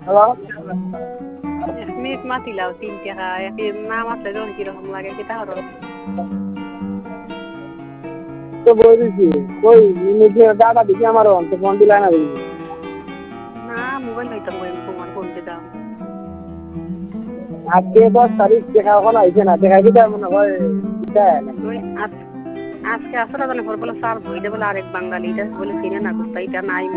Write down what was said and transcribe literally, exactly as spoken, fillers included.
hello minute মাতিলাও তিন টাকা এর নাম আসলে যখন কিরকম লাগে কি তাহলে তো বলছি কই নিজে দাদা দিকে আমার অন্ত ফোন দিলা না না মোবাইল হইতাম কই তোমার ফোন দিতে দাও আজকে দশ তারিখ দেখা এখন আইছে না দেখা দিতে মনে হয় ওই আজ আজকে আসলে জানে বলে স্যার বইলে বলে আরেক বাঙালি এটা বলে চিনে না কুস্তা এটা নাই